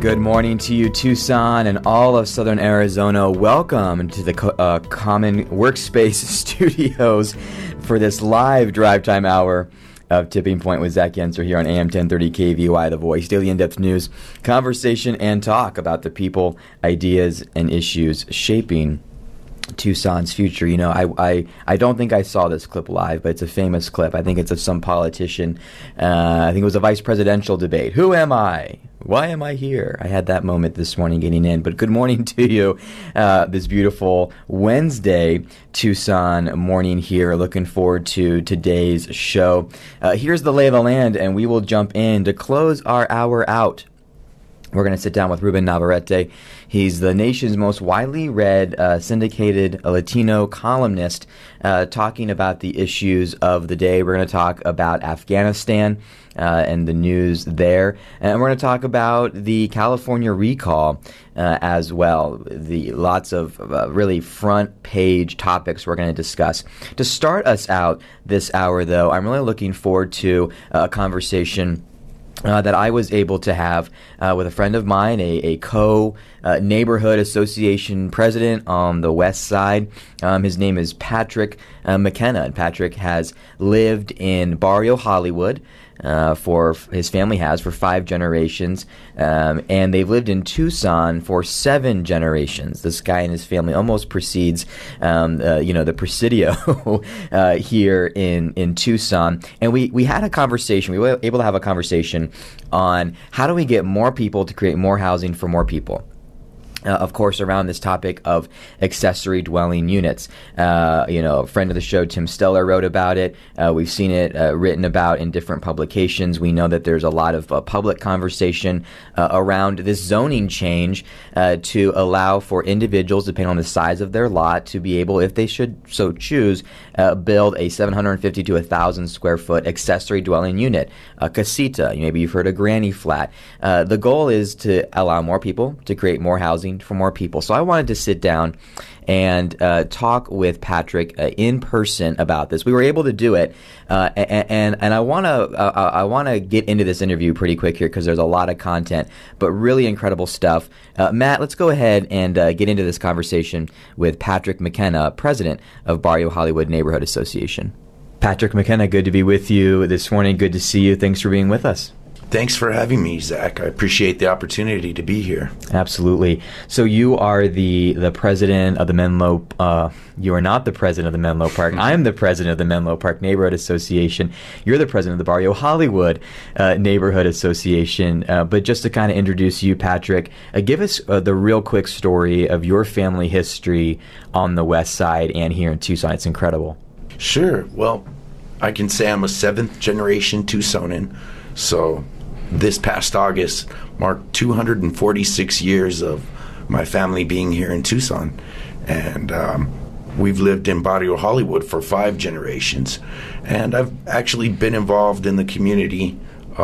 Good morning to you, Tucson and all of Southern Arizona. Welcome to the Common Workspace Studios for this live drive time hour of Tipping Point with Zach Yenser here on AM 1030 KVY, The Voice. Daily in-depth news, conversation, and talk about the people, ideas, and issues shaping Tucson's future. You know, I don't think I saw this clip live, but it's a famous clip. I think it's of some politician. I think it was a vice presidential debate. Who am I? Why am I here? I had that moment this morning getting in. But good morning to you this beautiful Wednesday Tucson morning here. Looking forward to today's show. Here's the lay of the land, and we will jump in to close our hour out. We're going to sit down with Ruben Navarrete. He's the nation's most widely read, syndicated Latino columnist, talking about the issues of the day. We're going to talk about Afghanistan and the news there. And we're going to talk about the California recall as well. The lots of really front page topics we're going to discuss. To start us out this hour, though, I'm really looking forward to a conversation that I was able to have with a friend of mine, a co-neighborhood association president on the west side. His name is Patrick McKenna, and Patrick has lived in Barrio Hollywood his family has for 5 generations, and they've lived in Tucson for 7 generations. This guy and his family almost precedes, the Presidio here in Tucson. And we had a conversation. We were able to have a conversation on how do we get more people to create more housing for more people. Of course, around this topic of accessory dwelling units. A friend of the show, Tim Steller, wrote about it. We've seen it written about in different publications. We know that there's a lot of public conversation around this zoning change to allow for individuals, depending on the size of their lot, to be able, if they should so choose, build a 750 to 1,000 square foot accessory dwelling unit, a casita. Maybe you've heard a granny flat. The goal is to allow more people to create more housing for more people. So I wanted to sit down and talk with Patrick in person about this. We were able to do it, and I want to get into this interview pretty quick here because there's a lot of content, but really incredible stuff. Matt, let's go ahead and get into this conversation with Patrick McKenna, president of Barrio Hollywood Neighborhood Association. Patrick McKenna, good to be with you this morning. Good to see you. Thanks for being with us. Thanks for having me, Zach. I appreciate the opportunity to be here. Absolutely. So you are the president of the Menlo. You are not the president of the Menlo Park. I'm the president of the Menlo Park Neighborhood Association. You're the president of the Barrio Hollywood Neighborhood Association. But just to kind of introduce you, Patrick, give us the real quick story of your family history on the west side and here in Tucson. It's incredible. Sure. Well, I can say I'm a 7th generation Tucsonan. So this past August marked 246 years of my family being here in Tucson. And we've lived in Barrio Hollywood for 5 generations. And I've actually been involved in the community.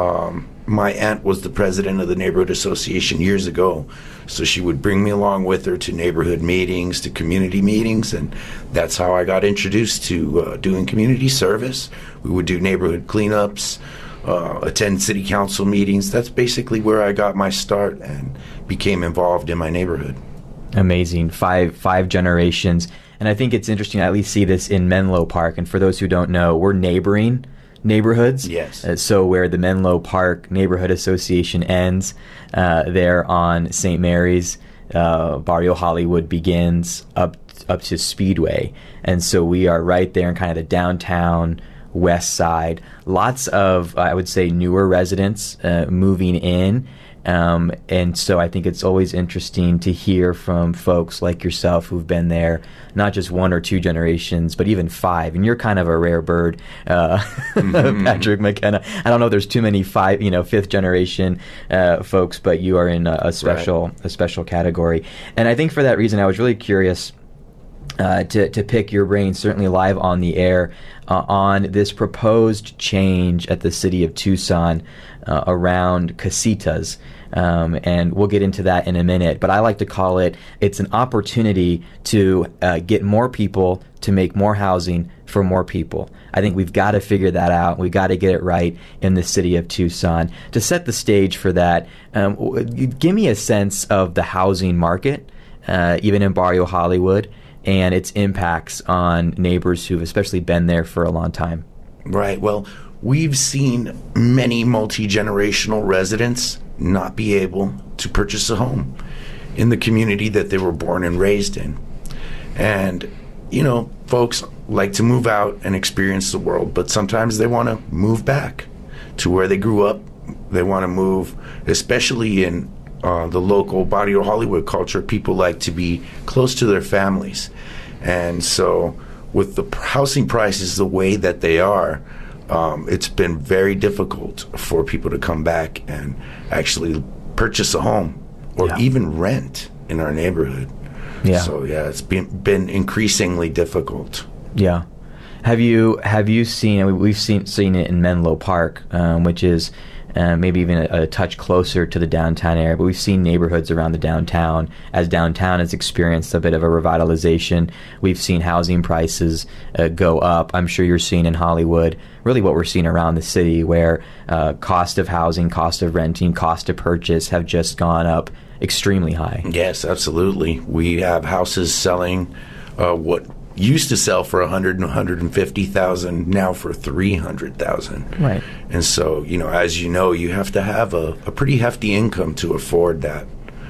My aunt was the president of the neighborhood association years ago. So she would bring me along with her to neighborhood meetings, to community meetings. And that's how I got introduced to doing community service. We would do neighborhood cleanups, attend city council meetings. That's basically where I got my start and became involved in my neighborhood. Amazing. Five generations. And I think it's interesting to at least see this in Menlo Park. And for those who don't know, we're neighboring neighborhoods. Yes. So where the Menlo Park Neighborhood Association ends, there on St. Mary's, Barrio Hollywood begins up to Speedway. And so we are right there in kind of the downtown west side. Lots of, I would say, newer residents moving in. And so I think it's always interesting to hear from folks like yourself who've been there, not just 1 or 2 generations, but even 5. And you're kind of a rare bird, Patrick McKenna. I don't know if there's too many 5th generation folks, but you are in a special category. And I think for that reason, I was really curious to pick your brain, certainly live on the air, on this proposed change at the city of Tucson around casitas. And we'll get into that in a minute. But I like to call it's an opportunity to get more people to make more housing for more people. I think we've got to figure that out. We've got to get it right in the city of Tucson. To set the stage for that, give me a sense of the housing market, even in Barrio Hollywood, and its impacts on neighbors who've especially been there for a long time. Right. Well, we've seen many multi-generational residents not be able to purchase a home in the community that they were born and raised in. And, you know, folks like to move out and experience the world, but sometimes they want to move back to where they grew up. They want to move, especially in the local Barrio Hollywood culture. People like to be close to their families. And so with the housing prices the way that they are, it's been very difficult for people to come back and actually purchase a home or even rent in our neighborhood. Yeah. So it's been increasingly difficult. Yeah. Have you seen? We've seen it in Menlo Park, which is maybe even a touch closer to the downtown area. But we've seen neighborhoods around the downtown as downtown has experienced a bit of a revitalization. We've seen housing prices go up. I'm sure you're seeing in Hollywood really what we're seeing around the city, where cost of housing, cost of renting, cost of purchase have just gone up extremely high. Yes, absolutely. We have houses selling what used to sell for $100,000 and $150,000 now for $300,000. Right. And so, you know, as you know, you have to have a pretty hefty income to afford that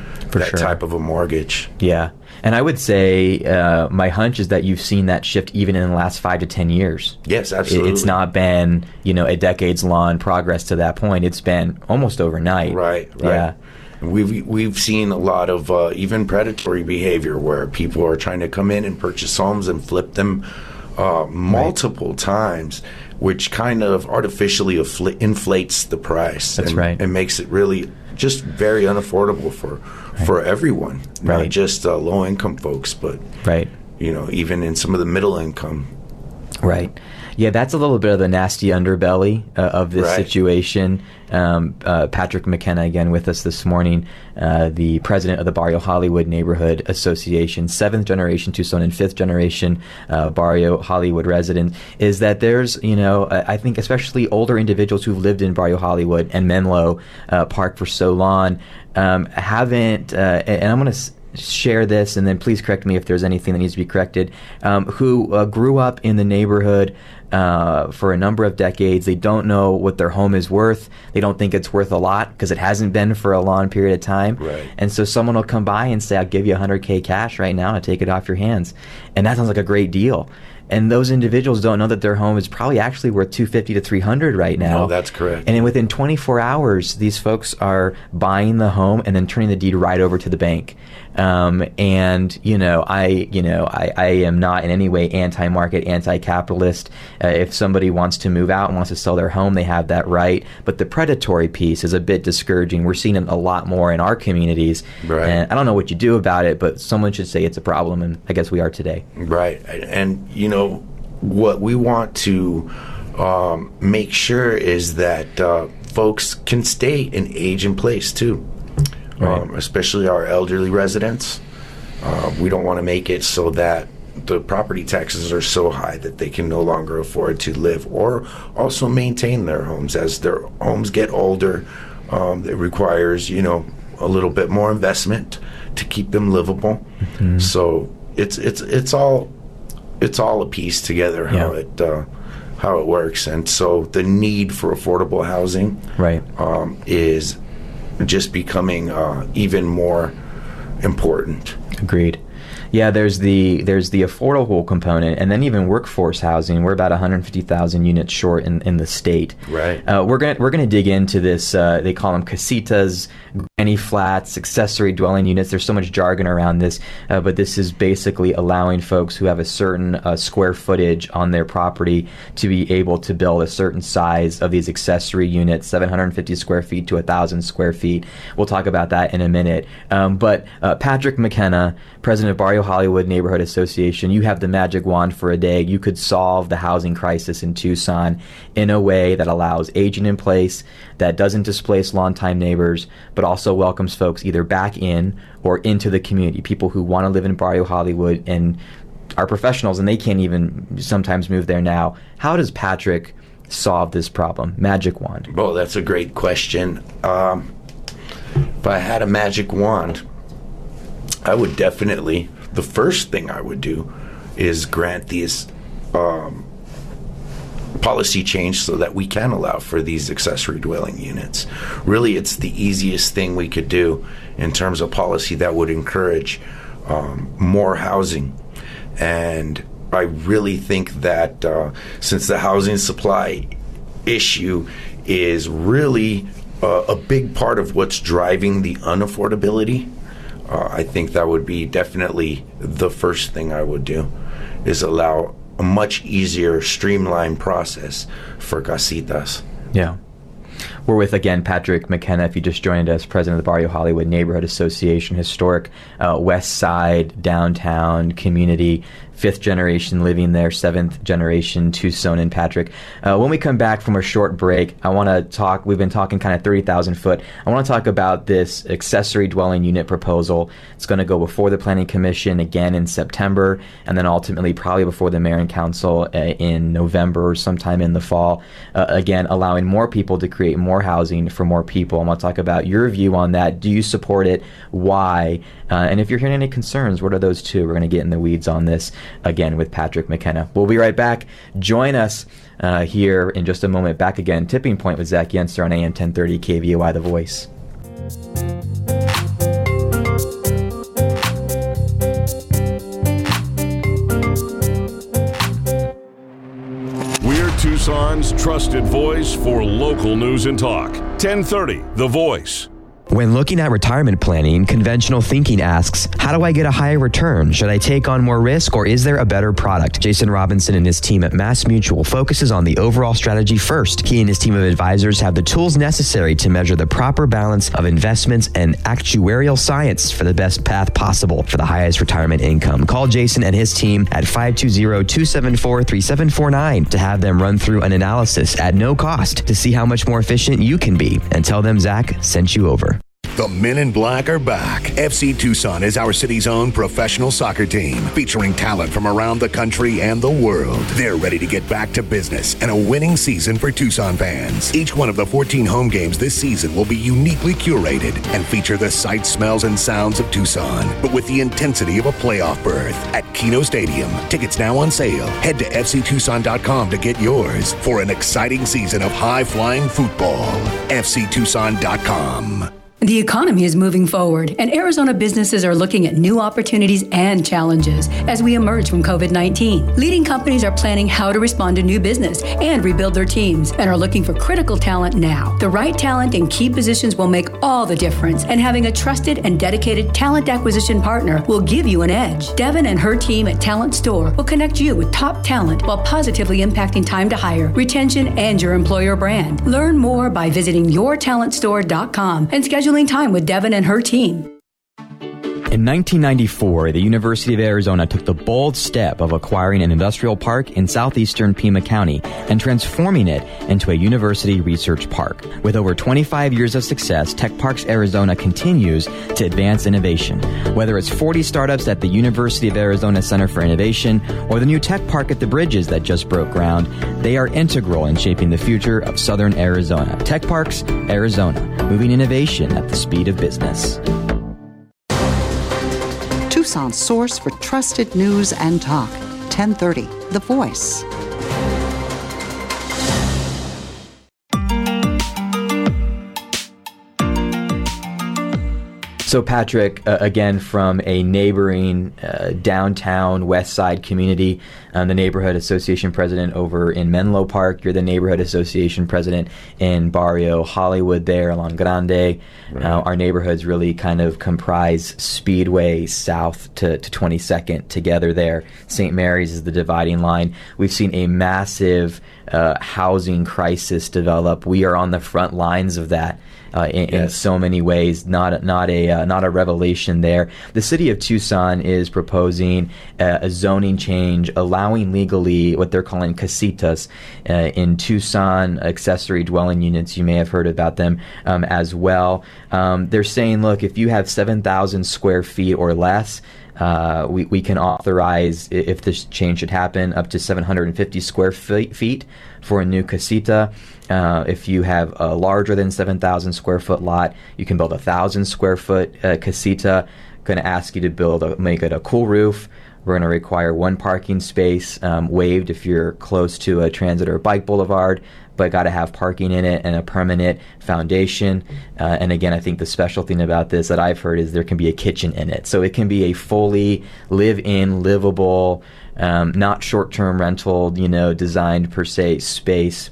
type of a mortgage. Yeah. And I would say my hunch is that you've seen that shift even in the last 5 to 10 years. Yes, absolutely. It's not been, a decades-long progress to that point. It's been almost overnight. Right. Yeah. We've seen a lot of even predatory behavior where people are trying to come in and purchase homes and flip them multiple times, which kind of artificially inflates the price. That's right. And makes it really just very unaffordable for everyone, not just low-income folks, but even in some of the middle income. Right. Yeah, that's a little bit of the nasty underbelly of this situation. Patrick McKenna, again, with us this morning, the president of the Barrio Hollywood Neighborhood Association, 7th generation Tucson and 5th generation Barrio Hollywood resident, is that there's, I think especially older individuals who've lived in Barrio Hollywood and Menlo Park for so long haven't, and I'm going to share this, and then please correct me if there's anything that needs to be corrected, who grew up in the neighborhood for a number of decades. They don't know what their home is worth. They don't think it's worth a lot because it hasn't been for a long period of time. Right. And so someone will come by and say, I'll give you $100K cash right now to take it off your hands. And that sounds like a great deal. And those individuals don't know that their home is probably actually worth $250 to $300 right now. No, that's correct. And then within 24 hours, these folks are buying the home and then turning the deed right over to the bank. I am not in any way anti-market, anti-capitalist. If somebody wants to move out and wants to sell their home, they have that right. But the predatory piece is a bit discouraging. We're seeing it a lot more in our communities. Right. And I don't know what you do about it, but someone should say it's a problem, and I guess we are today. Right. And, what we want to make sure is that folks can stay in age and place, too. Right. Especially our elderly residents. We don't want to make it so that the property taxes are so high that they can no longer afford to live or also maintain their homes. As their homes get older, it requires, a little bit more investment to keep them livable. Mm-hmm. So it's all a piece together how it works. And so the need for affordable housing is just becoming even more important. Agreed. Yeah, there's the affordable component, and then even workforce housing. We're about 150,000 units short in the state. Right. We're gonna dig into this. They call them casitas, granny flats, accessory dwelling units. There's so much jargon around this, but this is basically allowing folks who have a certain square footage on their property to be able to build a certain size of these accessory units, 750 square feet to 1,000 square feet. We'll talk about that in a minute. But Patrick McKenna, president of Barrio Hollywood Neighborhood Association, you have the magic wand for a day. You could solve the housing crisis in Tucson in a way that allows aging in place, that doesn't displace longtime neighbors, but also welcomes folks either back in or into the community, people who want to live in Barrio Hollywood and are professionals and they can't even sometimes move there now. How does Patrick solve this problem? Magic wand. Well, that's a great question. If I had a magic wand, I would definitely, the first thing I would do is grant these policy change so that we can allow for these accessory dwelling units. Really, it's the easiest thing we could do in terms of policy that would encourage more housing. And I really think that since the housing supply issue is really a big part of what's driving the unaffordability, I think that would be definitely the first thing I would do, is allow a much easier, streamlined process for casitas. Yeah. We're with, again, Patrick McKenna, if you just joined us, president of the Barrio Hollywood Neighborhood Association, historic West Side, downtown community, fifth generation living there, seventh generation Tucsonan. Patrick, when we come back from a short break, I want to talk, we've been talking kind of 30,000 foot. I want to talk about this accessory dwelling unit proposal. It's going to go before the Planning Commission again in September, and then ultimately probably before the Mayor and Council in November or sometime in the fall. Again, allowing more people to create more housing for more people. I want to talk about your view on that. Do you support it? Why? And if you're hearing any concerns, what are those too? We're going to get in the weeds on this again with Patrick McKenna. We'll be right back. Join us here in just a moment. Back again, Tipping Point with Zach Yenser on AM 1030 KVOI The Voice. We're Tucson's trusted voice for local news and talk. 1030 The Voice. When looking at retirement planning, conventional thinking asks, how do I get a higher return? Should I take on more risk, or is there a better product? Jason Robinson and his team at Mass Mutual focuses on the overall strategy first. He and his team of advisors have the tools necessary to measure the proper balance of investments and actuarial science for the best path possible for the highest retirement income. Call Jason and his team at 520-274-3749 to have them run through an analysis at no cost to see how much more efficient you can be, and tell them Zach sent you over. The Men in Black are back. FC Tucson is our city's own professional soccer team, featuring talent from around the country and the world. They're ready to get back to business and a winning season for Tucson fans. Each one of the 14 home games this season will be uniquely curated and feature the sights, smells, and sounds of Tucson, but with the intensity of a playoff berth at Keno Stadium. Tickets now on sale. Head to fctucson.com to get yours for an exciting season of high-flying football. fctucson.com. The economy is moving forward, and Arizona businesses are looking at new opportunities and challenges as we emerge from COVID-19. Leading companies are planning how to respond to new business and rebuild their teams, and are looking for critical talent now. The right talent in key positions will make all the difference, and having a trusted and dedicated talent acquisition partner will give you an edge. Devin and her team at Talent Store will connect you with top talent while positively impacting time to hire, retention, and your employer brand. Learn more by visiting yourtalentstore.com and scheduling time with Devin and her team. In 1994, the University of Arizona took the bold step of acquiring an industrial park in southeastern Pima County and transforming it into a university research park. With over 25 years of success, Tech Parks Arizona continues to advance innovation. Whether it's 40 startups at the University of Arizona Center for Innovation or the new Tech Park at the Bridges that just broke ground, they are integral in shaping the future of Southern Arizona. Tech Parks Arizona, moving innovation at the speed of business. Tucson's source for trusted news and talk. 1030 The Voice. So Patrick, again, from a neighboring downtown West Side community, the neighborhood association president over in Menlo Park. You're the neighborhood association president in Barrio Hollywood there along Grande. Right. Our neighborhoods really kind of comprise Speedway south to 22nd together there. St. Mary's is the dividing line. We've seen a massive housing crisis develop. We are on the front lines of that. in so many ways. Not a revelation there. The city of Tucson is proposing a zoning change allowing legally what they're calling casitas in Tucson, accessory dwelling units. You may have heard about them as well. They're saying, look, if you have 7,000 square feet or less, we can authorize, if this change should happen, up to 750 square feet for a new casita. If you have a larger than 7,000 square foot lot, you can build a 1,000 square foot casita. Going to ask you to make it a cool roof. We're going to require one parking space waived if you're close to a transit or bike boulevard, but got to have parking in it and a permanent foundation. And again, I think the special thing about this that I've heard is there can be a kitchen in it. So it can be a fully live-in, livable, not short-term rental, designed per se space.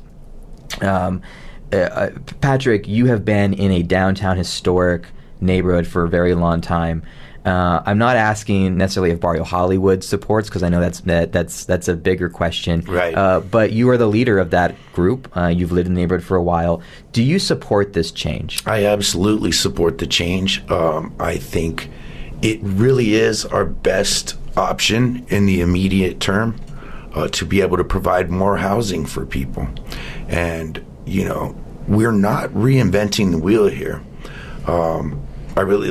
Patrick, you have been in a downtown historic neighborhood for a very long time. I'm not asking necessarily if Barrio Hollywood supports, because I know that's a bigger question. Right. But you are the leader of that group. You've lived in the neighborhood for a while. Do you support this change? I absolutely support the change. I think it really is our best option in the immediate term to be able to provide more housing for people. And, we're not reinventing the wheel here. I really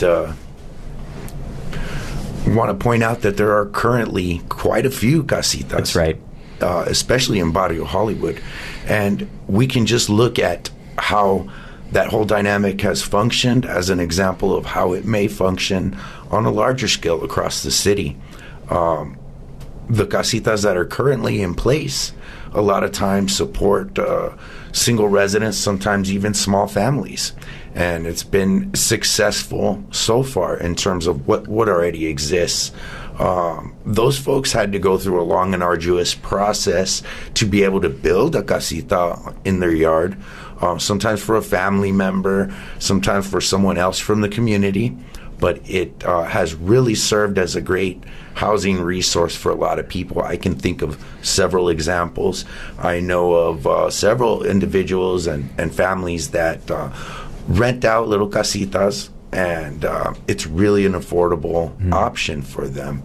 want to point out that there are currently quite a few casitas. That's right. Especially in Barrio Hollywood. And we can just look at how that whole dynamic has functioned as an example of how it may function on a larger scale across the city. The casitas that are currently in place a lot of times support single residents, sometimes even small families. And it's been successful so far in terms of what already exists. Those folks had to go through a long and arduous process to be able to build a casita in their yard, sometimes for a family member, sometimes for someone else from the community. But it has really served as a great housing resource for a lot of people. I can think of several examples. I know of several individuals and families that rent out little casitas, and it's really an affordable option for them.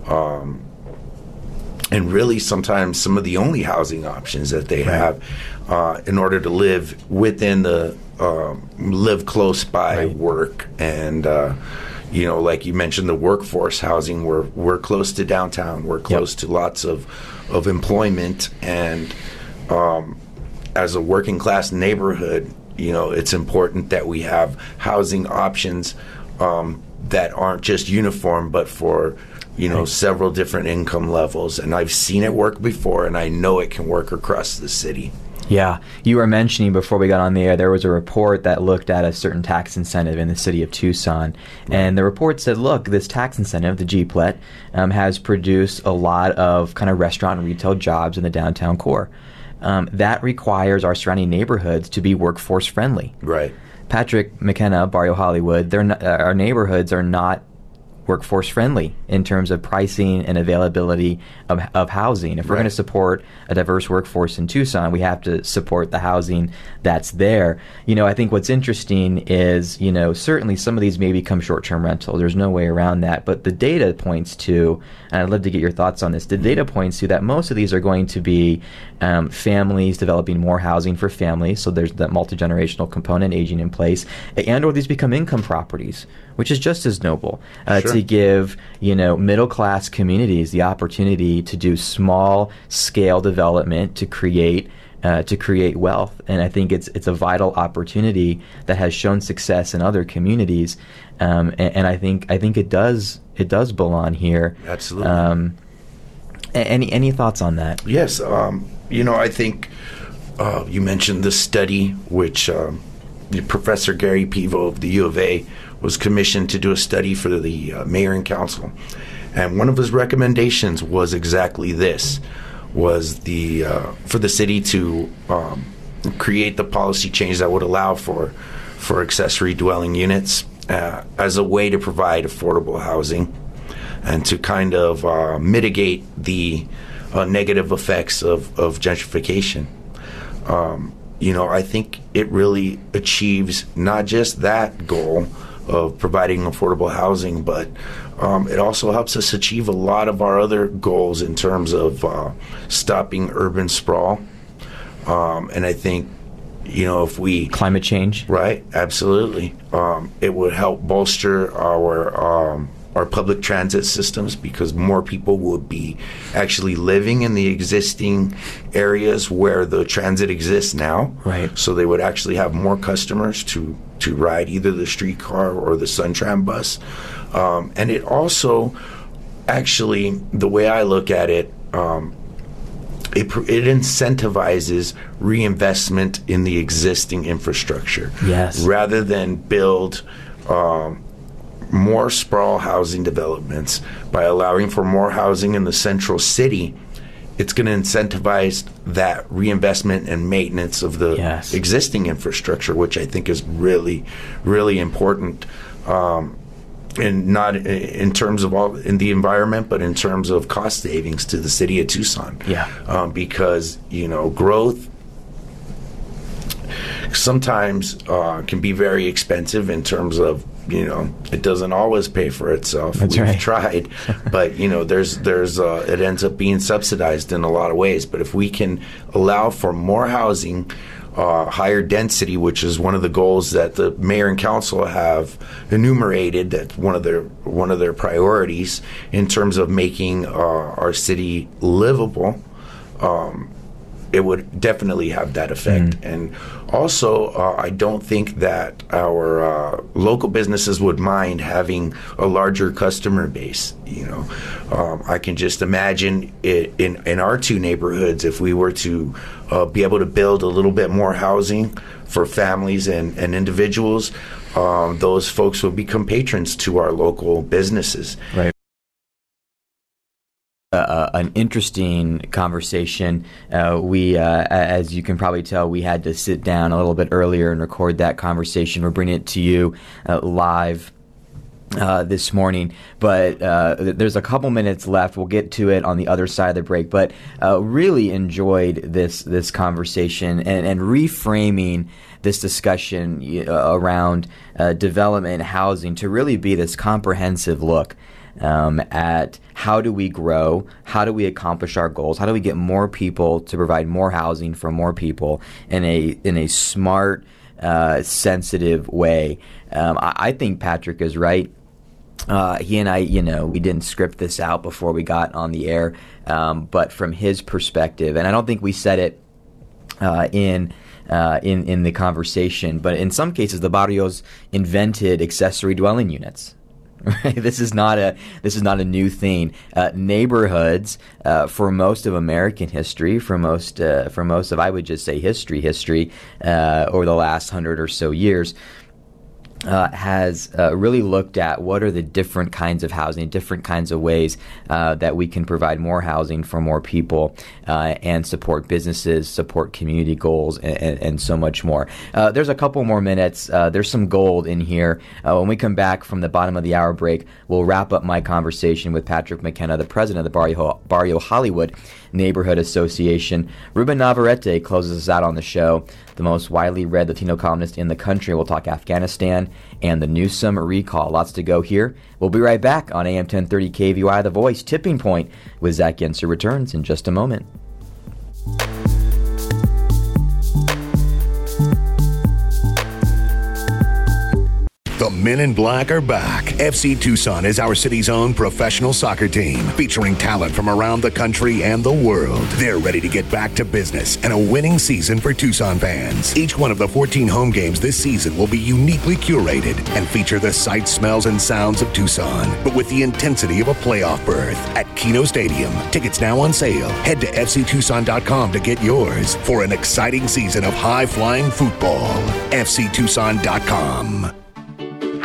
And really sometimes some of the only housing options that they have in order to live within the live close by work. And like you mentioned, the workforce housing, we're close to downtown, we're close to lots of employment, and as a working class neighborhood, it's important that we have housing options that aren't just uniform, but for several different income levels. And I've seen it work before, and I know it can work across the city. Yeah. You were mentioning before we got on the air, there was a report that looked at a certain tax incentive in the city of Tucson. And the report said, look, this tax incentive, the GPLET, has produced a lot of kind of restaurant and retail jobs in the downtown core. That requires our surrounding neighborhoods to be workforce friendly. Right. Patrick, McKenna, Barrio Hollywood, our neighborhoods are not workforce friendly in terms of pricing and availability of housing. If we're going to support a diverse workforce in Tucson, we have to support the housing that's there. I think what's interesting is, certainly some of these may become short-term rentals. There's no way around that. But the data points to, and I'd love to get your thoughts on this, the data points to that most of these are going to be families developing more housing for families. So there's that multi-generational component aging in place. And or these become income properties, which is just as noble, to give middle-class communities the opportunity to do small-scale development to create wealth. And I think it's a vital opportunity that has shown success in other communities, and I think it does belong here. Absolutely. Any thoughts on that? Yes. I think you mentioned the study which Professor Gary Pivo of the U of A was commissioned to do a study for the mayor and council. And one of his recommendations was exactly this, was for the city to create the policy change that would allow for accessory dwelling units as a way to provide affordable housing and to kind of mitigate the negative effects of gentrification. I think it really achieves not just that goal of providing affordable housing, but it also helps us achieve a lot of our other goals in terms of stopping urban sprawl. And I think, if we... Climate change. Right, absolutely. It would help bolster our public transit systems, because more people would be actually living in the existing areas where the transit exists now. Right. So they would actually have more customers to ride either the streetcar or the SunTram bus. And it also, actually, the way I look at it, it incentivizes reinvestment in the existing infrastructure. Yes. Rather than build more sprawl housing developments. By allowing for more housing in the central city, it's going to incentivize that reinvestment and maintenance of the existing infrastructure, which I think is really, really important. And not in terms of in the environment, but in terms of cost savings to the city of Tucson. Yeah. Because, growth sometimes can be very expensive in terms of, it doesn't always pay for itself. That's We've right. tried, but there's it ends up being subsidized in a lot of ways. But if we can allow for more housing, higher density, which is one of the goals that the mayor and council have enumerated, that's one of their priorities in terms of making our city livable. It would definitely have that effect. And also, I don't think that our local businesses would mind having a larger customer base. I can just imagine it in our two neighborhoods, if we were to be able to build a little bit more housing for families and individuals, those folks would become patrons to our local businesses. Right. An interesting conversation. We, as you can probably tell, we had to sit down a little bit earlier and record that conversation. We're bringing it to you live this morning, but there's a couple minutes left. We'll get to it on the other side of the break, but really enjoyed this conversation and reframing this discussion around development and housing to really be this comprehensive look at how do we grow, how do we accomplish our goals, how do we get more people to provide more housing for more people in a smart, sensitive way. I think Patrick is right. He and I, we didn't script this out before we got on the air, but from his perspective, and I don't think we said it in the conversation, but in some cases the barrios invented accessory dwelling units. Right? This is not a new thing. Neighborhoods, for most of American history, for most of, I would just say history over the last 100 or so years, has really looked at what are the different kinds of housing, different kinds of ways that we can provide more housing for more people and support businesses, support community goals, and so much more. There's a couple more minutes. There's some gold in here. When we come back from the bottom of the hour break, we'll wrap up my conversation with Patrick McKenna, the president of the Barrio Hollywood Neighborhood Association. Ruben Navarrete closes us out on the show, the most widely read Latino columnist in the country. We'll talk Afghanistan and the Newsom recall. Lots to go here. We'll be right back on AM 1030 KVY The Voice. Tipping Point with Zach Yenser returns in just a moment. The Men in Black are back. FC Tucson is our city's own professional soccer team, featuring talent from around the country and the world. They're ready to get back to business and a winning season for Tucson fans. Each one of the 14 home games this season will be uniquely curated and feature the sights, smells, and sounds of Tucson, but with the intensity of a playoff berth at Keno Stadium. Tickets now on sale. Head to FCTucson.com to get yours for an exciting season of high-flying football. FCTucson.com.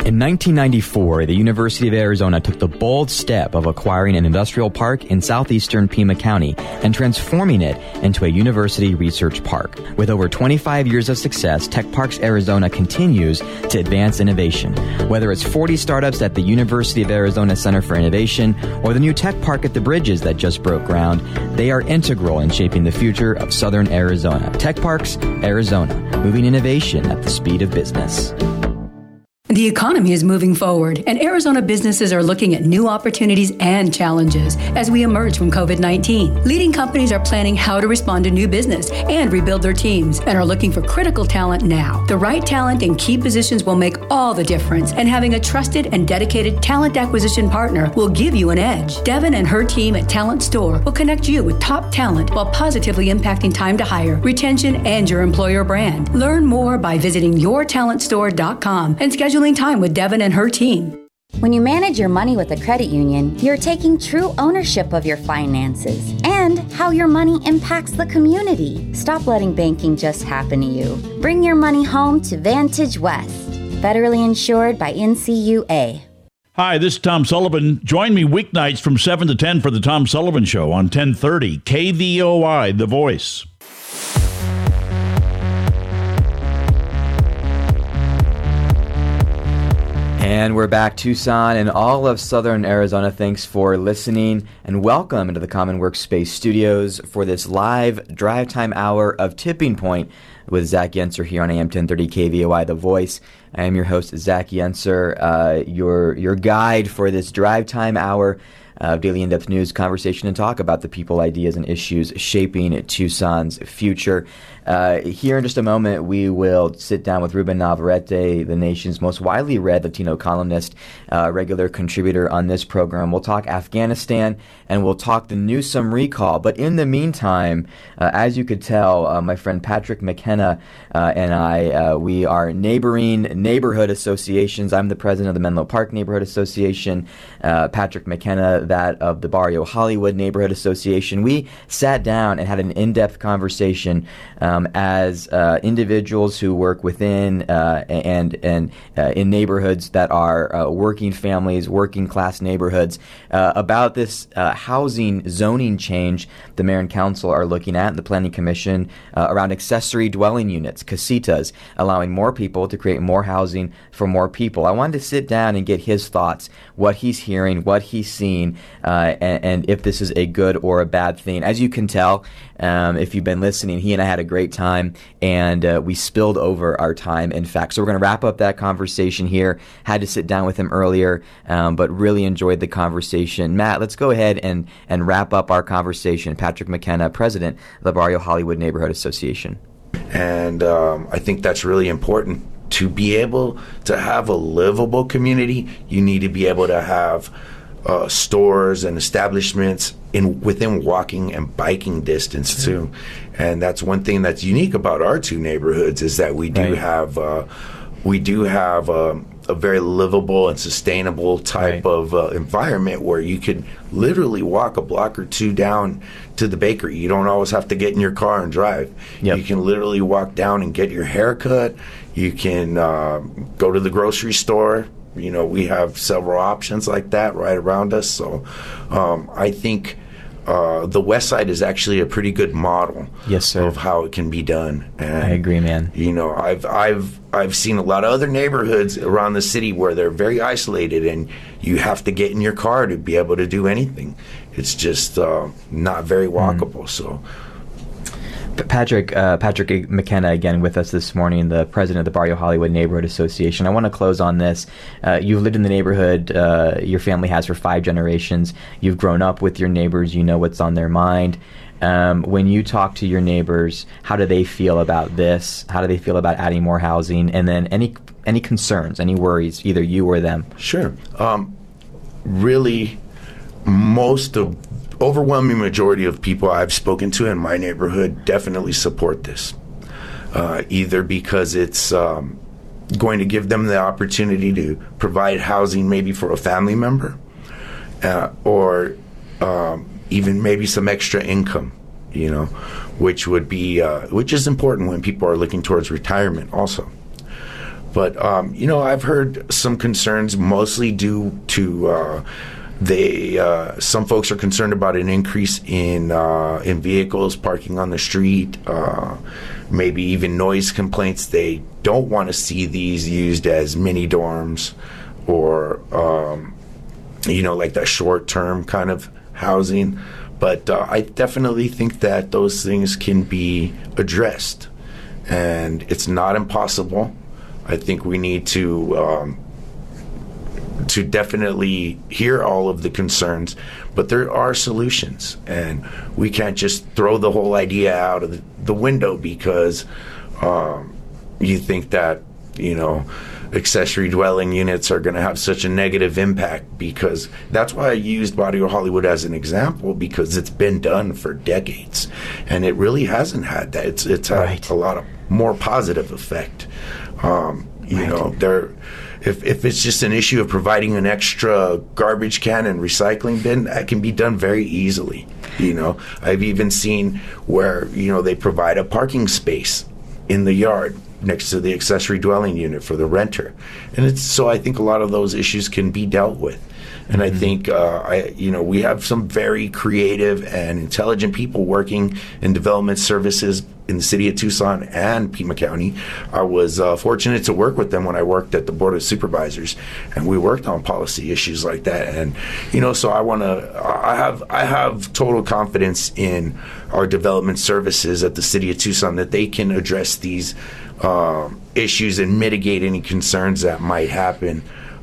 In 1994, the University of Arizona took the bold step of acquiring an industrial park in southeastern Pima County and transforming it into a university research park. With over 25 years of success, Tech Parks Arizona continues to advance innovation. Whether it's 40 startups at the University of Arizona Center for Innovation or the new tech park at the Bridges that just broke ground, they are integral in shaping the future of Southern Arizona. Tech Parks Arizona, moving innovation at the speed of business. The economy is moving forward, and Arizona businesses are looking at new opportunities and challenges as we emerge from COVID-19. Leading companies are planning how to respond to new business and rebuild their teams and are looking for critical talent now. The right talent in key positions will make all the difference, and having a trusted and dedicated talent acquisition partner will give you an edge. Devin and her team at Talent Store will connect you with top talent while positively impacting time to hire, retention, and your employer brand. Learn more by visiting yourtalentstore.com and scheduling time with Devin and her team. When you manage your money with a credit union, you're taking true ownership of your finances and how your money impacts the community. Stop letting banking just happen to you. Bring your money home to Vantage West. Federally insured by NCUA. Hi, this is Tom Sullivan. Join me weeknights from 7 to 10 for the Tom Sullivan Show on 1030 KVOI, The Voice. And we're back, Tucson and all of Southern Arizona. Thanks for listening and welcome into the Common Workspace Studios for this live drive time hour of Tipping Point with Zach Yenser here on AM 1030 KVOI The Voice. I am your host, Zach Yenser, your guide for this drive time hour of daily in-depth news, conversation, and talk about the people, ideas, and issues shaping Tucson's future. Here in just a moment, we will sit down with Ruben Navarrete, the nation's most widely read Latino columnist, regular contributor on this program. We'll talk Afghanistan, and we'll talk the Newsom recall. But in the meantime, as you could tell, my friend Patrick McKenna and I, we are neighboring neighborhood associations. I'm the president of the Menlo Park Neighborhood Association. Patrick McKenna, that of the Barrio Hollywood Neighborhood Association. We sat down and had an in-depth conversation as individuals who work within and in neighborhoods that are working families, working class neighborhoods, about this housing zoning change the mayor and council are looking at, and the planning commission around accessory dwelling units, casitas, allowing more people to create more housing for more people. I wanted to sit down and get his thoughts, what he's hearing, what he's seeing, and if this is a good or a bad thing. As you can tell, if you've been listening, he and I had a great time, and we spilled over our time, in fact. So we're going to wrap up that conversation here. Had to sit down with him earlier, but really enjoyed the conversation. Matt, let's go ahead and wrap up our conversation. Patrick McKenna, president of the Barrio Hollywood Neighborhood Association. And I think that's really important. To be able to have a livable community, you need to be able to have stores and establishments within walking and biking distance too. And that's one thing that's unique about our two neighborhoods, is that we do have a very livable and sustainable type of environment where you could literally walk a block or two down to the bakery. You don't always have to get in your car and drive. You can literally walk down and get your hair cut. You can go to the grocery store. You know, we have several options like that right around us. So I think the West Side is actually a pretty good model of how it can be done. And, I agree, man. You know, I've seen a lot of other neighborhoods around the city where they're very isolated, and you have to get in your car to be able to do anything. It's just not very walkable. So. Patrick McKenna again with us this morning, the president of the Barrio Hollywood Neighborhood Association. I want to close on this. You've lived in the neighborhood, your family has, for 5 generations. You've grown up with your neighbors. You know what's on their mind. When you talk to your neighbors, how do they feel about this? How do they feel about adding more housing? And then any concerns, any worries, either you or them? Sure. Really, overwhelming majority of people I've spoken to in my neighborhood definitely support this, either because it's going to give them the opportunity to provide housing maybe for a family member, or even maybe some extra income, you know, which is important when people are looking towards retirement also. But, I've heard some concerns mostly due to some folks are concerned about an increase in vehicles parking on the street, maybe even noise complaints. They don't want to see these used as mini dorms or, like that short-term kind of housing. But I definitely think that those things can be addressed, and it's not impossible. I think we need to definitely hear all of the concerns, but there are solutions, and we can't just throw the whole idea out of the window because you think that, accessory dwelling units are going to have such a negative impact, because that's why I used Barrio Hollywood as an example, because it's been done for decades, and it really hasn't had that. It's had a lot of more positive effect. If it's just an issue of providing an extra garbage can and recycling bin, that can be done very easily. I've even seen where, they provide a parking space in the yard next to the accessory dwelling unit for the renter. And I think a lot of those issues can be dealt with. And I think, we have some very creative and intelligent people working in development services in the city of Tucson and Pima County. I was fortunate to work with them when I worked at the Board of Supervisors, and we worked on policy issues like that. And, so I have total confidence in our development services at the city of Tucson that they can address these issues and mitigate any concerns that might happen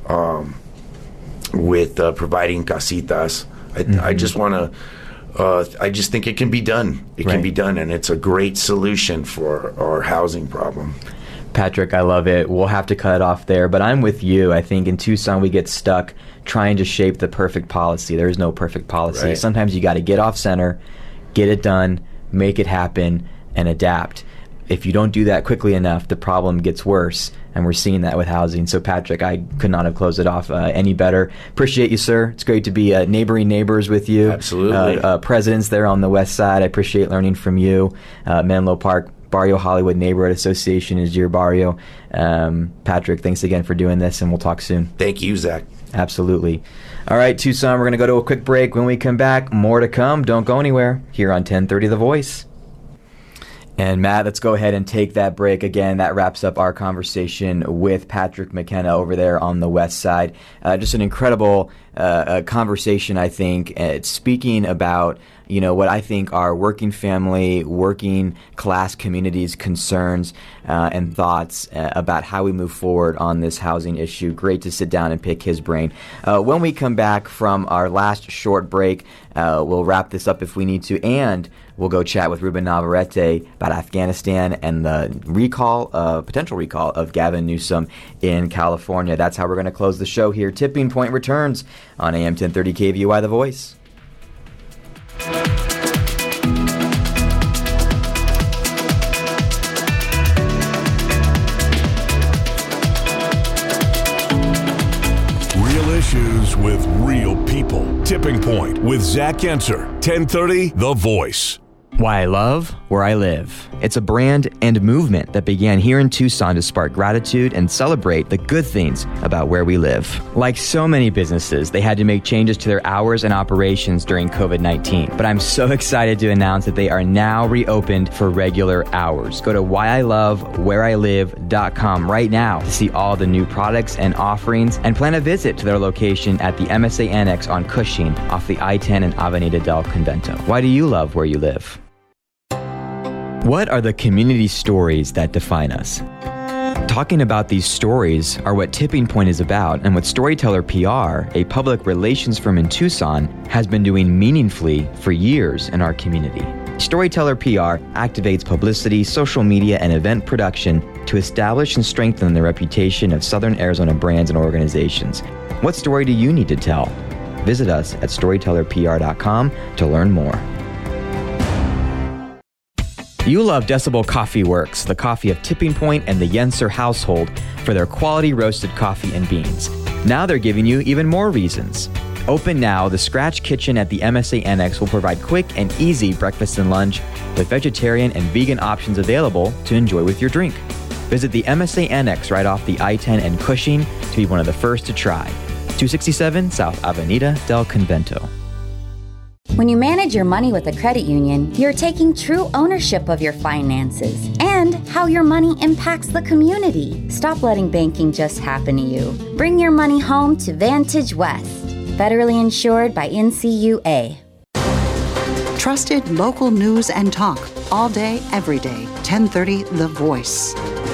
with providing casitas. I just want to. I just think it can be done. It can be done, and it's a great solution for our housing problem. Patrick, I love it. We'll have to cut it off there, but I'm with you. I think in Tucson we get stuck trying to shape the perfect policy. There is no perfect policy. Right. Sometimes you got to get off center, get it done, make it happen, and adapt. If you don't do that quickly enough, the problem gets worse, and we're seeing that with housing. So, Patrick, I could not have closed it off any better. Appreciate you, sir. It's great to be neighboring neighbors with you. Absolutely. Presidents there on the west side. I appreciate learning from you. Menlo Park Barrio Hollywood Neighborhood Association is your barrio. Patrick, thanks again for doing this, and we'll talk soon. Thank you, Zach. Absolutely. All right, Tucson, we're going to go to a quick break. When we come back, more to come. Don't go anywhere here on 1030 The Voice. And Matt, let's go ahead and take that break again. That wraps up our conversation with Patrick McKenna over there on the west side. Just an incredible conversation, I think, speaking about what I think are working family, working class communities' concerns and thoughts about how we move forward on this housing issue. Great to sit down and pick his brain. When we come back from our last short break, we'll wrap this up if we need to, and we'll go chat with Ruben Navarrete about Afghanistan and the potential recall of Gavin Newsom in California. That's how we're going to close the show here. Tipping Point returns on AM 1030 KVUI The Voice. Real issues with real people. Tipping Point with Zach Genser. 1030 The Voice. Why I love where I live. It's a brand and movement that began here in Tucson to spark gratitude and celebrate the good things about where we live. Like so many businesses, they had to make changes to their hours and operations during COVID-19. But I'm so excited to announce that they are now reopened for regular hours. Go to whyIlovewhereilive.com right now to see all the new products and offerings, and plan a visit to their location at the MSA Annex on Cushing off the I-10 and Avenida del Convento. Why do you love where you live? What are the community stories that define us? Talking about these stories are what Tipping Point is about, and what Storyteller PR, a public relations firm in Tucson, has been doing meaningfully for years in our community. Storyteller PR activates publicity, social media, and event production to establish and strengthen the reputation of Southern Arizona brands and organizations. What story do you need to tell? Visit us at storytellerpr.com to learn more. You love Decibel Coffee Works, the coffee of Tipping Point and the Yenser household, for their quality roasted coffee and beans. Now they're giving you even more reasons. Open now, the Scratch Kitchen at the MSA Annex will provide quick and easy breakfast and lunch with vegetarian and vegan options available to enjoy with your drink. Visit the MSA Annex right off the I-10 and Cushing to be one of the first to try. 267 South Avenida del Convento. When you manage your money with a credit union, you're taking true ownership of your finances and how your money impacts the community. Stop letting banking just happen to you. Bring your money home to Vantage West. Federally insured by NCUA. Trusted local news and talk all day, every day. 1030 The Voice.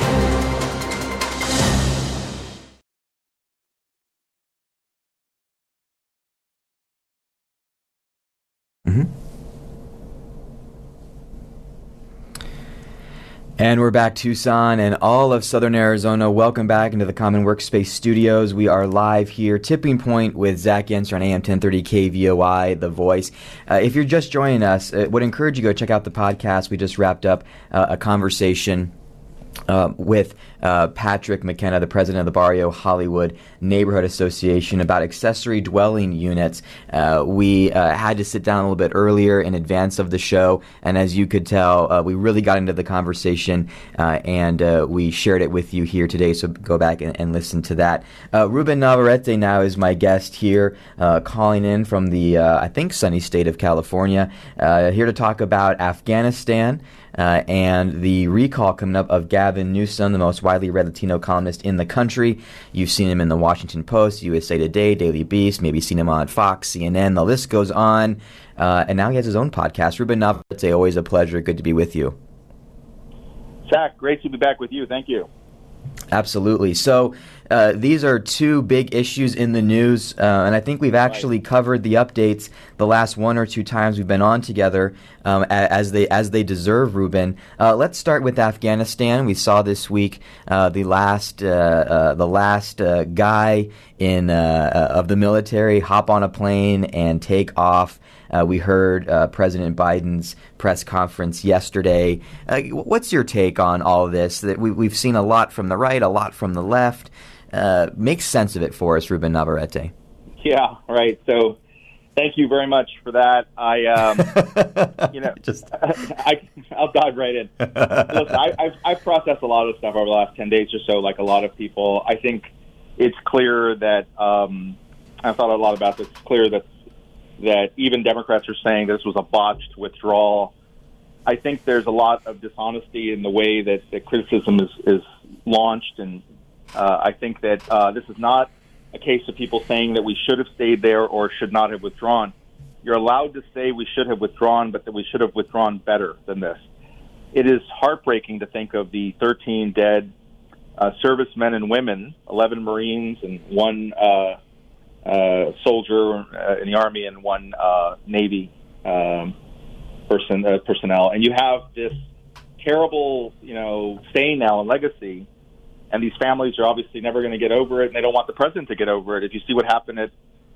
And we're back, Tucson and all of Southern Arizona. Welcome back into the Common Workspace Studios. We are live here, Tipping Point with Zach Yenser on AM 1030 KVOI, The Voice. If you're just joining us, I would encourage you to go check out the podcast. We just wrapped up a conversation with Patrick McKenna, the president of the Barrio Hollywood Neighborhood Association, about accessory dwelling units. We had to sit down a little bit earlier in advance of the show, and as you could tell, we really got into the conversation, and we shared it with you here today, so go back and listen to that. Ruben Navarrete now is my guest here, calling in from the, I think, sunny state of California, here to talk about Afghanistan, and the recall coming up of Gavin Newsom, the most widely read Latino columnist in the country. You've seen him in the Washington Post, USA Today, Daily Beast, maybe seen him on Fox, CNN, the list goes on. And now he has his own podcast. Ruben Navarrete, always a pleasure. Good to be with you. Zach, great to be back with you. Thank you. Absolutely. So these are two big issues in the news, and I think we've actually covered the updates the last one or two times we've been on together, as they deserve, Ruben. Let's start with Afghanistan. We saw this week the last guy in of the military hop on a plane and take off. We heard President Biden's press conference yesterday. What's your take on all of this? That we've seen a lot from the right, a lot from the left. Make sense of it for us, Ruben Navarrete. Yeah, right. So, thank you very much for that. I'll dive right in. Listen, I've processed a lot of stuff over the last 10 days or so, like a lot of people. I think it's clear that I've thought a lot about this. It's clear that even Democrats are saying this was a botched withdrawal. I think there's a lot of dishonesty in the way that the criticism is launched, and I think that this is not a case of people saying that we should have stayed there or should not have withdrawn. You're allowed to say we should have withdrawn, but that we should have withdrawn better than this. It is heartbreaking to think of the 13 dead servicemen and women, 11 Marines and one soldier in the Army and one Navy personnel. And you have this terrible, stain now and legacy, and these families are obviously never going to get over it, and they don't want the president to get over it. If you see what happened at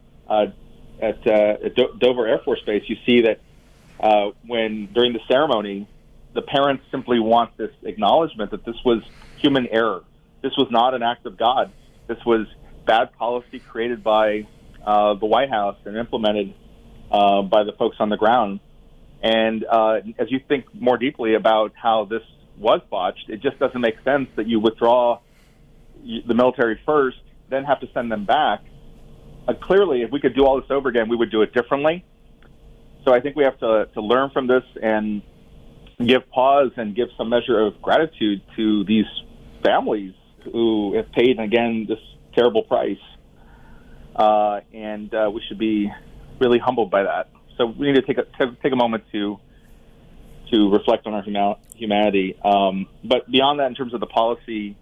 Dover Air Force Base, you see that when during the ceremony, the parents simply want this acknowledgement that this was human error. This was not an act of God. This was bad policy created by the White House and implemented by the folks on the ground. And as you think more deeply about how this was botched, it just doesn't make sense that you withdraw the military first, then have to send them back. Clearly, if we could do all this over again, we would do it differently. So I think we have to learn from this and give pause and give some measure of gratitude to these families who have paid, again, this terrible price. And we should be really humbled by that. So we need to take a moment to reflect on our humanity. But beyond that, in terms of the policy,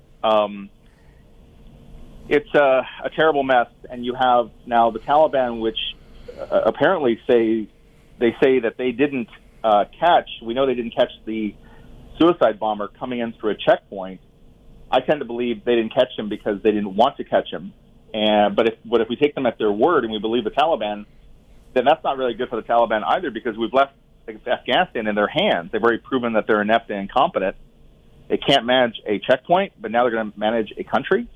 it's a terrible mess. And you have now the Taliban, which apparently say that they didn't catch. We know they didn't catch the suicide bomber coming in through a checkpoint. I tend to believe they didn't catch him because they didn't want to catch him. But if we take them at their word and we believe the Taliban, then that's not really good for the Taliban either, because we've left Afghanistan in their hands. They've already proven that they're inept and incompetent. They can't manage a checkpoint, but now they're going to manage a country.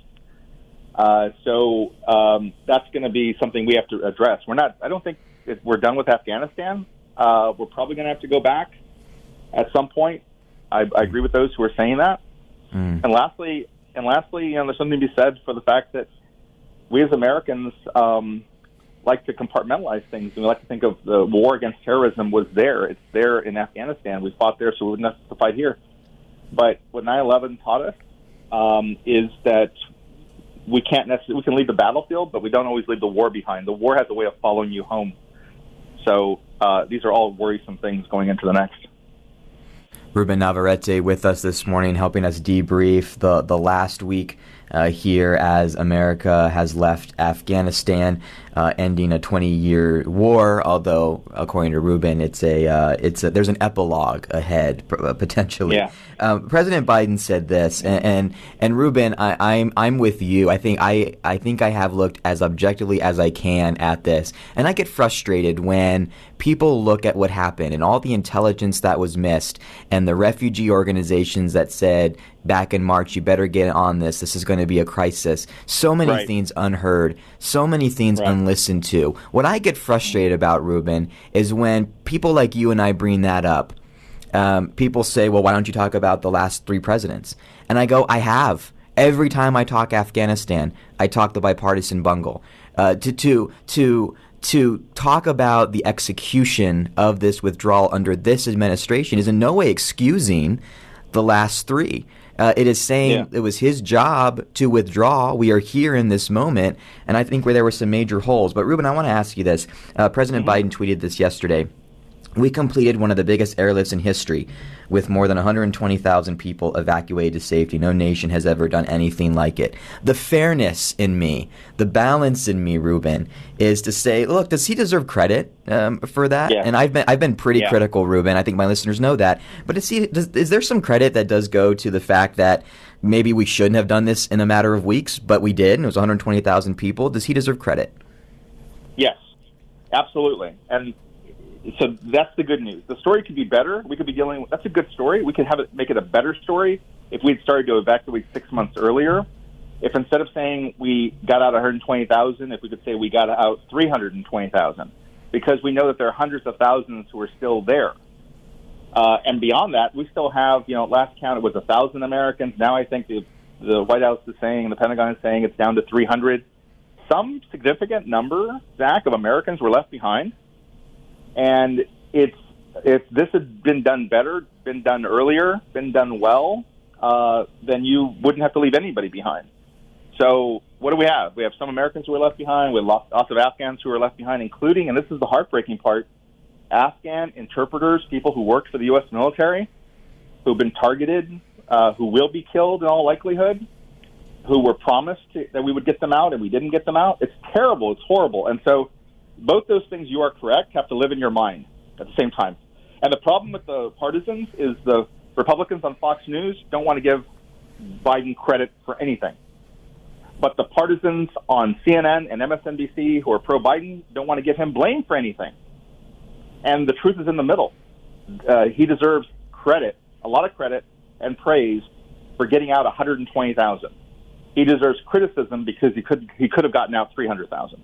So that's going to be something we have to address. I don't think we're done with Afghanistan. We're probably going to have to go back at some point. I agree with those who are saying that. And lastly, there's something to be said for the fact that we as Americans like to compartmentalize things, and we like to think of the war against terrorism was there. It's there in Afghanistan. We fought there, so we wouldn't have to fight here. But what 9/11 taught us is that we can't necessarily, we can leave the battlefield, but we don't always leave the war behind. The war has a way of following you home. So these are all worrisome things going into the next. Ruben Navarrete with us this morning, helping us debrief the last week here as America has left Afghanistan, ending a 20-year war. Although, according to Ruben, there's an epilogue ahead potentially. Yeah. President Biden said this, and Ruben, I'm with you. I think I have looked as objectively as I can at this, and I get frustrated when people look at what happened and all the intelligence that was missed, and the refugee organizations that said back in March, you better get on this. This is going to be a crisis. So many things unheard, so many things unlistened to. What I get frustrated about, Ruben, is when people like you and I bring that up. People say, well, why don't you talk about the last 3 presidents? And I go, I have. Every time I talk Afghanistan, I talk the bipartisan bungle. To talk about the execution of this withdrawal under this administration is in no way excusing the last 3. It is saying it was his job to withdraw. We are here in this moment, and I think where there were some major holes. But, Ruben, I want to ask you this. President Biden tweeted this yesterday. We completed one of the biggest airlifts in history with more than 120,000 people evacuated to safety. No nation has ever done anything like it. The fairness in me, the balance in me, Ruben, is to say, look, does he deserve credit for that? Yeah. And I've been pretty critical, Ruben. I think my listeners know that. But is there some credit that does go to the fact that maybe we shouldn't have done this in a matter of weeks, but we did, and it was 120,000 people? Does he deserve credit? Yes, absolutely. And so that's the good news. The story could be better. We could be dealing with, that's a good story. We could make it a better story if we'd started to evacuate 6 months earlier. If instead of saying we got out 120,000, if we could say we got out 320,000, because we know that there are hundreds of thousands who are still there. And beyond that, we still have, last count it was 1,000 Americans. Now I think the White House is saying, the Pentagon is saying it's down to 300. Some significant number, Zach, of Americans were left behind. And if this had been done better, been done earlier, been done well, then you wouldn't have to leave anybody behind. So what do we have? We have some Americans who are left behind. We have lots of Afghans who are left behind, including, and this is the heartbreaking part, Afghan interpreters, people who worked for the U.S. military, who've been targeted, who will be killed in all likelihood, who were promised that we would get them out, and we didn't get them out. It's terrible. It's horrible. And so both those things, you are correct, have to live in your mind at the same time. And the problem with the partisans is the Republicans on Fox News don't want to give Biden credit for anything. But the partisans on CNN and MSNBC who are pro-Biden don't want to give him blame for anything. And the truth is in the middle. He deserves credit, a lot of credit and praise for getting out 120,000. He deserves criticism because he could have gotten out 300,000.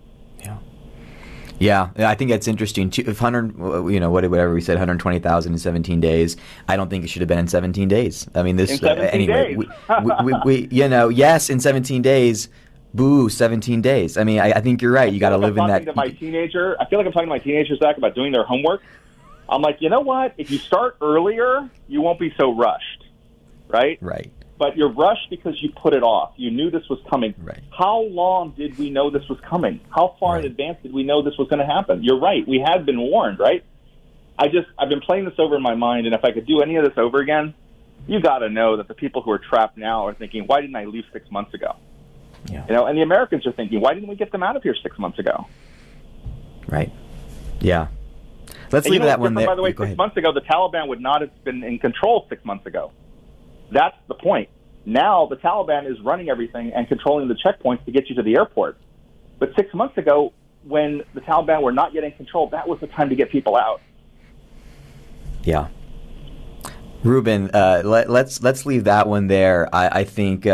Yeah, I think that's interesting too. If whatever we said, 120,000 in 17 days, I don't think it should have been in 17 days. I mean, this in 17 anyway. Days. Yes, in 17 days. Boo, 17 days. I mean, I think you're right. You got to live in that. I feel like I'm talking to my teenagers, Zach, about doing their homework. I'm like, you know what? If you start earlier, you won't be so rushed, right? Right. But you're rushed because you put it off. You knew this was coming. Right. How long did we know this was coming? How far in advance did we know this was going to happen? You're right. We had been warned, right? I've been playing this over in my mind, and if I could do any of this over again, you got to know that the people who are trapped now are thinking, why didn't I leave 6 months ago? Yeah. And the Americans are thinking, why didn't we get them out of here 6 months ago? Right. Yeah. Let's leave that one there. By the way, 6 months ago, the Taliban would not have been in control 6 months ago. That's the point. Now the Taliban is running everything and controlling the checkpoints to get you to the airport. But 6 months ago, when the Taliban were not yet in control, that was the time to get people out. Yeah. Ruben, let's leave that one there. I think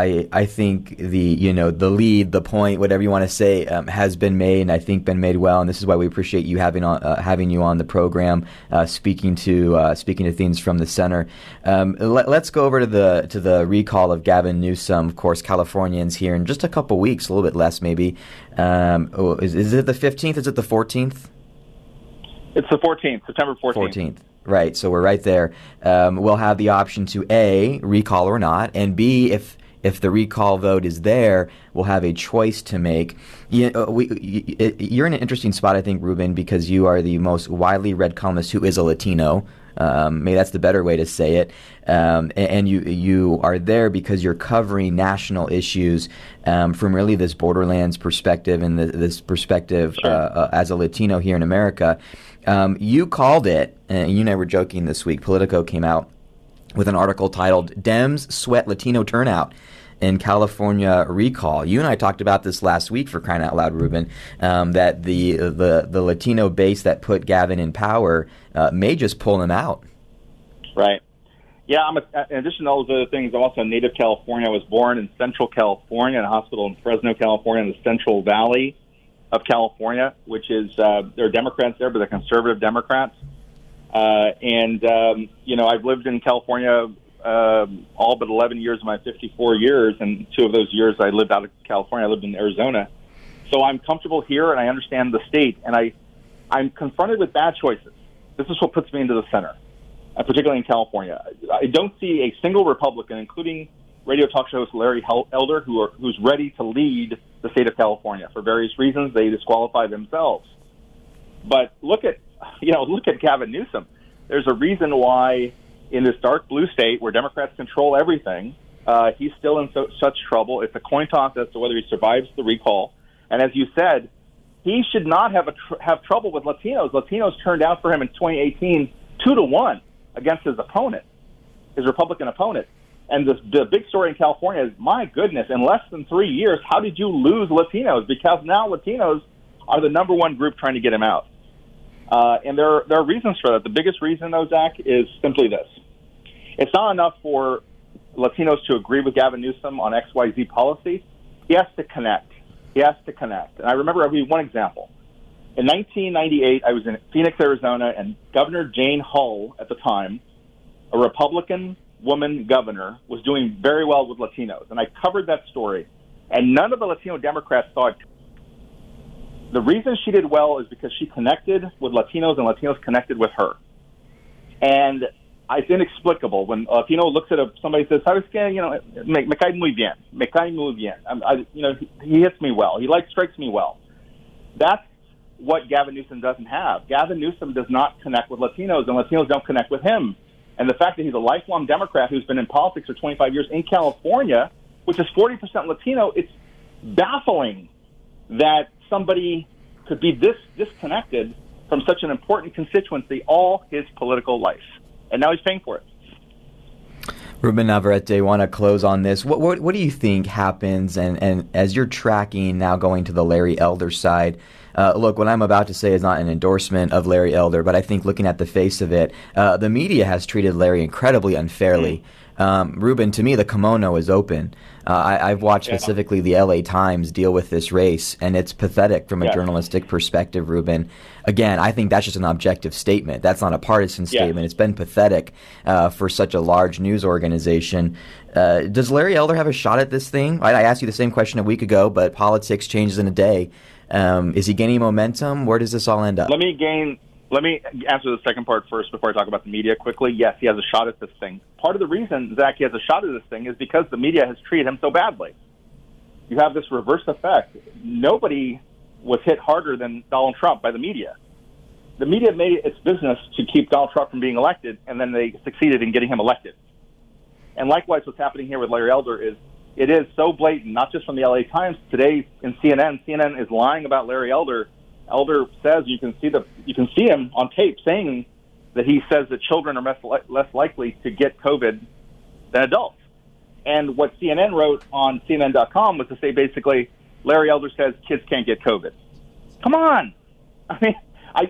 the lead, the point, whatever you want to say, has been made, and I think been made well. And this is why we appreciate you having you on the program, speaking to things from the center. Let's go over to the recall of Gavin Newsom. Of course, Californians here in just a couple weeks, a little bit less maybe. Is it the 15th? Is it the 14th? It's the 14th, September 14th. Right, so we're right there. We'll have the option to A, recall or not, and B, if the recall vote is there, we'll have a choice to make. You're in an interesting spot, I think, Ruben, because you are the most widely read columnist who is a Latino. Maybe that's the better way to say it. And you are there because you're covering national issues from really this borderlands perspective and this perspective as a Latino here in America. You called it, and you and I were joking this week, Politico came out with an article titled Dems Sweat Latino Turnout in California Recall. You and I talked about this last week, for crying out loud, Ruben, that the Latino base that put Gavin in power may just pull him out. Right. Yeah, in addition to all those other things, I'm also a native California. I was born in Central California, in a hospital in Fresno, California, in the Central Valley of California, which is, there are Democrats there, but they're conservative Democrats. I've lived in California all but 11 years of my 54 years, and 2 of those years I lived out of California. I lived in Arizona. So I'm comfortable here, and I understand the state, and I'm confronted with bad choices. This is what puts me into the center, particularly in California. I don't see a single Republican, including radio talk show host Larry Elder, who's ready to lead the state of California. For various reasons, they disqualify themselves. But look at Gavin Newsom. There's a reason why in this dark blue state where Democrats control everything, he's still in such trouble. It's a coin toss as to whether he survives the recall. And as you said, he should not have trouble with Latinos. Latinos turned out for him in 2018 2-1 against his opponent, his Republican opponent. And the big story in California is, my goodness, in less than 3 years, how did you lose Latinos? Because now Latinos are the number one group trying to get him out. And there are reasons for that. The biggest reason, though, Zach, is simply this. It's not enough for Latinos to agree with Gavin Newsom on XYZ policy. He has to connect. And I remember one example. In 1998, I was in Phoenix, Arizona, and Governor Jane Hull at the time, a Republican woman governor, was doing very well with Latinos. And I covered that story. And none of the Latino Democrats thought the reason she did well is because she connected with Latinos and Latinos connected with her. And it's inexplicable when a Latino looks at somebody says, "Sabes qué? Me cae muy bien. Me cae muy bien." He hits me well. He strikes me well. That's what Gavin Newsom doesn't have. Gavin Newsom does not connect with Latinos, and Latinos don't connect with him. And the fact that he's a lifelong Democrat who's been in politics for 25 years in California, which is 40% Latino, it's baffling that somebody could be this disconnected from such an important constituency all his political life. And now he's paying for it. Ruben Navarrete, want to close on this. What do you think happens, and as you're tracking now going to the Larry Elder side, look, what I'm about to say is not an endorsement of Larry Elder, but I think looking at the face of it, the media has treated Larry incredibly unfairly. Ruben, to me, the kimono is open. I've watched specifically the LA Times deal with this race, and it's pathetic from a journalistic perspective, Ruben. Again, I think that's just an objective statement. That's not a partisan statement. It's been pathetic for such a large news organization. Does Larry Elder have a shot at this thing? I asked you the same question a week ago, but politics changes in a day. Is he gaining momentum? Where does this all end up? Let me answer the second part first before I talk about the media quickly. Yes, he has a shot at this thing. Part of the reason, Zach, he has a shot at this thing is because the media has treated him so badly. You have this reverse effect. Nobody was hit harder than Donald Trump by the media. The media made it its business to keep Donald Trump from being elected, and then they succeeded in getting him elected. And likewise, what's happening here with Larry Elder is it is so blatant, not just from the LA Times. Today in CNN, CNN is lying about Larry Elder. Elder says you can see him on tape saying that he says that children are less likely to get COVID than adults. And what CNN wrote on CNN.com was to say basically, Larry Elder says kids can't get COVID. Come on. I mean,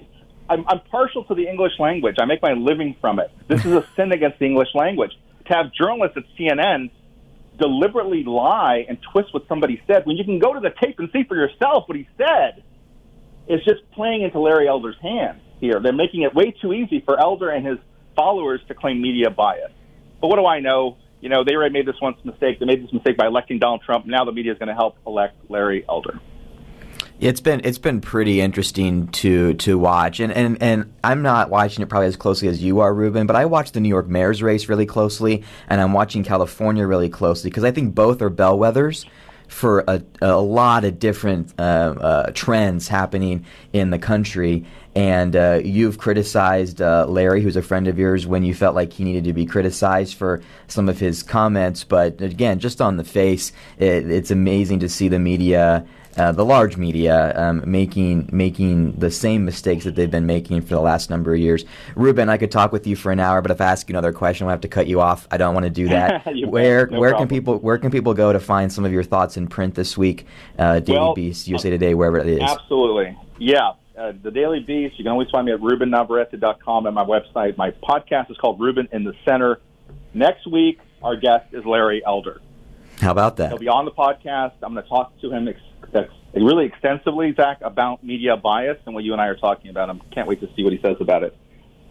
I'm partial to the English language. I make my living from it. This is a sin against the English language. To have journalists at CNN deliberately lie and twist what somebody said when you can go to the tape and see for yourself what he said is just playing into Larry Elder's hands here. They're making it way too easy for Elder and his followers to claim media bias. But what do I know? You know, they already made this once mistake. They made this mistake by electing Donald Trump. Now the media is going to help elect Larry Elder. It's been pretty interesting to watch, and I'm not watching it probably as closely as you are, Ruben, but I watched the New York mayor's race really closely, and I'm watching California really closely because I think both are bellwethers for a lot of different trends happening in the country. And you've criticized Larry, who's a friend of yours, when you felt like he needed to be criticized for some of his comments. But again, just on the face, it's amazing to see the media, the large media, making the same mistakes that they've been making for the last number of years. Ruben, I could talk with you for an hour, but if I ask you another question, I'll have to cut you off. I don't want to do that. Where can people go to find some of your thoughts in print this week? Daily Beast, USA Today, wherever it is. Absolutely, yeah. The Daily Beast. You can always find me at RubenNavarrete.com at my website. My podcast is called Ruben in the Center. Next week, our guest is Larry Elder. How about that? He'll be on the podcast. I'm going to talk to him really extensively, Zach, about media bias and what you and I are talking about. I can't wait to see what he says about it.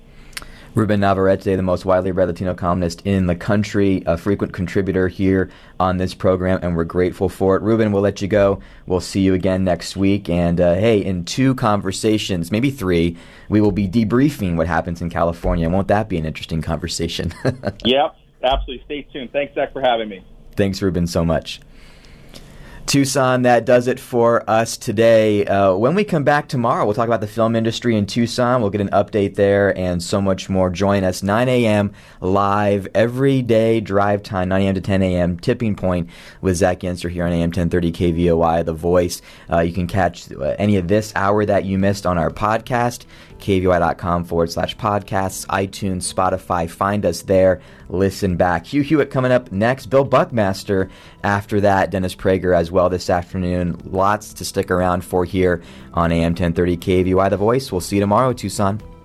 Ruben Navarrete, the most widely read Latino columnist in the country, a frequent contributor here on this program, and we're grateful for it. Ruben, we'll let you go. We'll see you again next week. And, hey, in 2 conversations, maybe 3, we will be debriefing what happens in California. Won't that be an interesting conversation? Yep, absolutely. Stay tuned. Thanks, Zach, for having me. Thanks, Ruben, so much. Tucson, that does it for us today. When we come back tomorrow, we'll talk about the film industry in Tucson. We'll get an update there and so much more. Join us 9 a.m. live every day, drive time, 9 a.m. to 10 a.m., Tipping Point with Zach Yenser here on AM 1030 KVOI, The Voice. You can catch any of this hour that you missed on our podcast, kvoi.com/podcasts, iTunes, Spotify. Find us there. Listen back. Hugh Hewitt coming up next. Bill Buckmaster after that. Dennis Prager as well this afternoon. Lots to stick around for here on AM 1030 KVOI, The Voice. We'll see you tomorrow, Tucson.